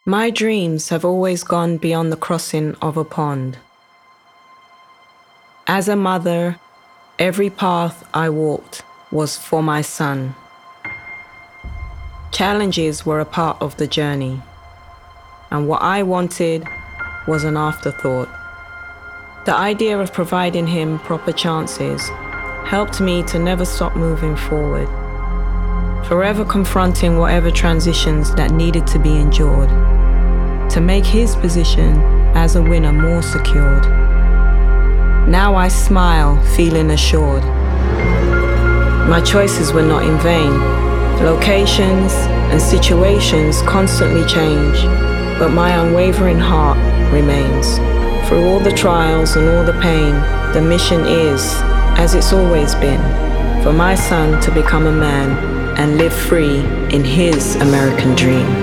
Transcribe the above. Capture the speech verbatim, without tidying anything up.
My dreams have always gone beyond the crossing of a pond. As a mother, every path I walked was for my son. Challenges were a part of the journey, and what I wanted was an afterthought. The idea of providing him proper chances helped me to never stop moving forward, forever confronting whatever transitions that needed to be endured, to make his position as a winner more secured. Now I smile, feeling assured. My choices were not in vain. Locations and situations constantly change, but my unwavering heart remains. Through all the trials and all the pain, the mission is, as it's always been, for my son to become a man and live free in his American dream.